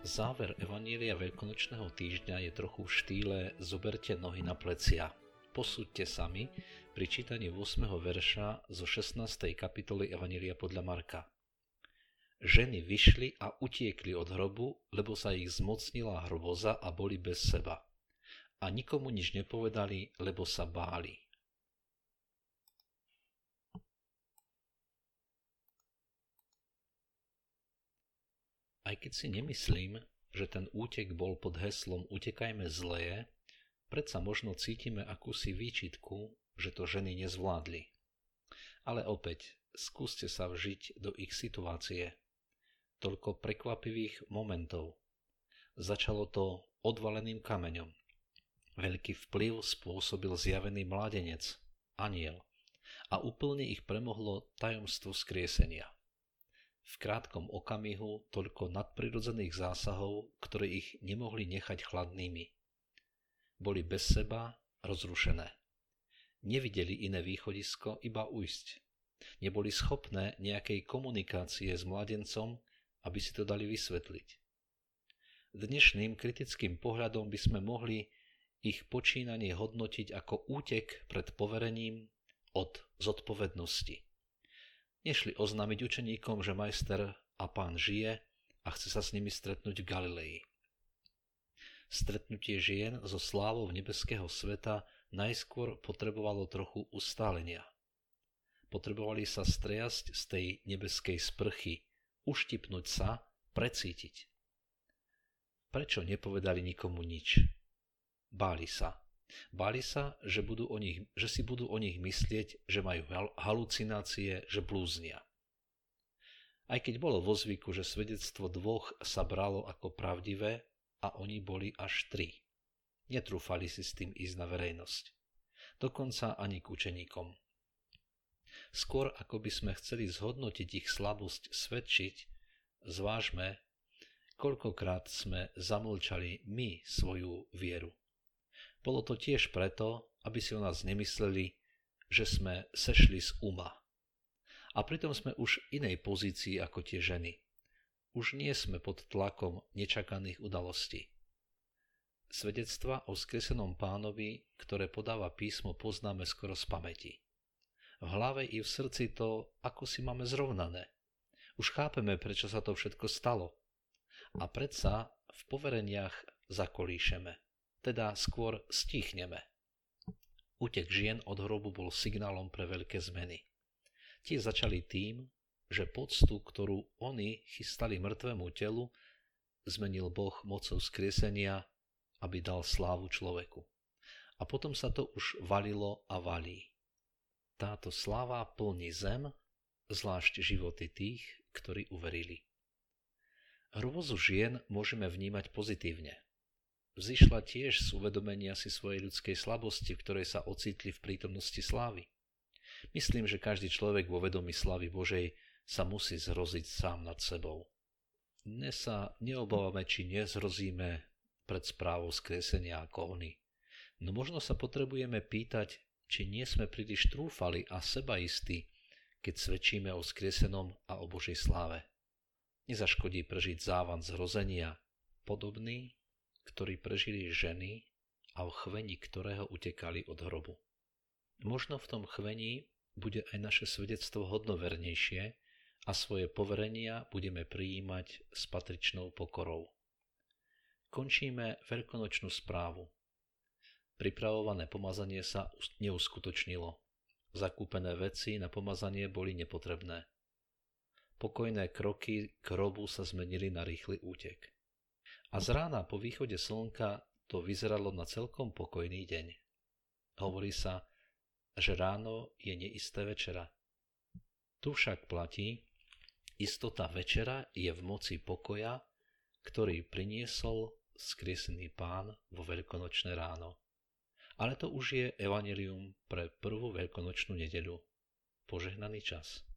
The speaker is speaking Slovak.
Záver Evanília Veľkonočného týždňa je trochu v štýle zoberte nohy na plecia. Posúďte sami pri čítaní 8. verša zo 16. kapitoly Evanília podľa Marka. Ženy vyšli a utiekli od hrobu, lebo sa ich zmocnila hrôza a boli bez seba. A nikomu nič nepovedali, lebo sa báli. Aj keď si nemyslím, že ten útek bol pod heslom Utekajme zlé, predsa možno cítime akúsi výčitku, že to ženy nezvládli. Ale opäť, skúste sa vžiť do ich situácie. Toľko prekvapivých momentov. Začalo to odvaleným kameňom. Veľký vplyv spôsobil zjavený mládenec, anjel, a úplne ich premohlo tajomstvo skriesenia. V krátkom okamihu toľko nadprirodzených zásahov, ktoré ich nemohli nechať chladnými. Boli bez seba, rozrušené. Nevideli iné východisko, iba ujsť. Neboli schopné nejakej komunikácie s mladencom, aby si to dali vysvetliť. Dnešným kritickým pohľadom by sme mohli ich počínanie hodnotiť ako útek pred poverením od zodpovednosti. Nešli oznámiť učeníkom, že majster a pán žije a chce sa s nimi stretnúť v Galilei. Stretnutie žien so slávou nebeského sveta najskôr potrebovalo trochu ustálenia. Potrebovali sa striasť z tej nebeskej sprchy, uštipnúť sa, precítiť. Prečo nepovedali nikomu nič? Báli sa. Báli sa, že si budú o nich myslieť, že majú halucinácie, že blúznia. Aj keď bolo vo zvyku, že svedectvo dvoch sa bralo ako pravdivé a oni boli až 3. Netrúfali si s tým ísť na verejnosť. Dokonca ani k učeníkom. Skôr ako by sme chceli zhodnotiť ich slabosť svedčiť, zvážme, koľkokrát sme zamlčali my svoju vieru. Bolo to tiež preto, aby si o nás nemysleli, že sme sešli z uma. A pritom sme už v inej pozícii ako tie ženy. Už nie sme pod tlakom nečakaných udalostí. Svedectva o vzkriesenom Pánovi, ktoré podáva písmo, poznáme skoro z pamäti. V hlave i v srdci to ako si máme zrovnané. Už chápeme, prečo sa to všetko stalo. A predsa v povereniach zakolíšeme. Teda skôr stíchneme. Útek žien od hrobu bol signálom pre veľké zmeny. Tie začali tým, že poctu, ktorú oni chystali mŕtvemu telu, zmenil Boh mocou skriesenia, aby dal slávu človeku. A potom sa to už valilo a valí. Táto sláva plní zem, zvlášť životy tých, ktorí uverili. Hrôzu žien môžeme vnímať pozitívne. Vzišla tiež z uvedomenia si svojej ľudskej slabosti, v ktorej sa ocitli v prítomnosti slávy. Myslím, že každý človek vo vedomí slávy Božej sa musí zhroziť sám nad sebou. Dnes sa neobávame, či nezhrozíme pred správou skriesenia ako oni. No možno sa potrebujeme pýtať, či nie sme príliš trúfali a sebaistí, keď svedčíme o skriesenom a o Božej sláve. Nezaškodí prežiť závan zhrozenia, podobný, ktorý prežili ženy a v chvení ktorého utekali od hrobu. Možno v tom chvení bude aj naše svedectvo hodnovernejšie a svoje poverenia budeme prijímať s patričnou pokorou. Končíme veľkonočnú správu. Pripravované pomazanie sa neuskutočnilo. Zakúpené veci na pomazanie boli nepotrebné. Pokojné kroky k hrobu sa zmenili na rýchly útek. A z rána po východe slnka to vyzeralo na celkom pokojný deň. Hovorí sa, že ráno je neisté večera. Tu však platí, istota večera je v moci pokoja, ktorý priniesol vzkriesený Pán vo veľkonočné ráno. Ale to už je evanjelium pre prvú veľkonočnú nedeľu. Požehnaný čas.